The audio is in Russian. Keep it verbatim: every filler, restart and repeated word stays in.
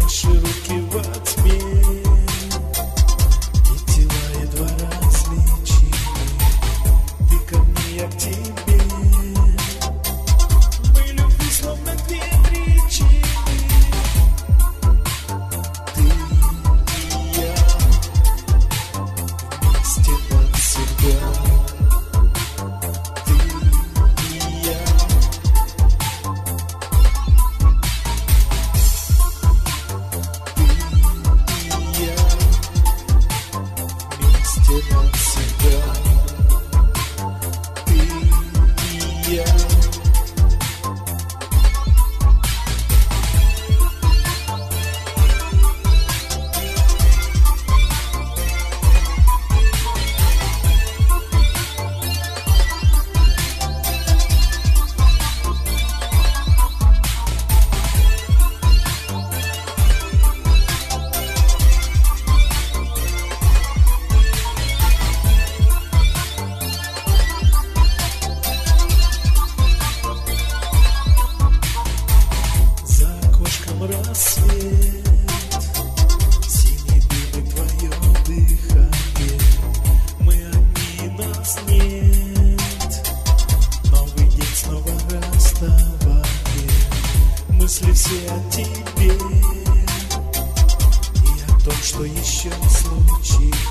Наши руки во тьме, и тела едва различимы. Ты ко мне, я к тебе. Мы любви словно две причины. Ты и я вместе навсегда. Ты и я. Навсегда. Ты и я. Рассвет, синий дым и твое дыхание. Мы одни, нас нет. Новый день, снова расставание. Мысли все о тебе и о том, что еще случится.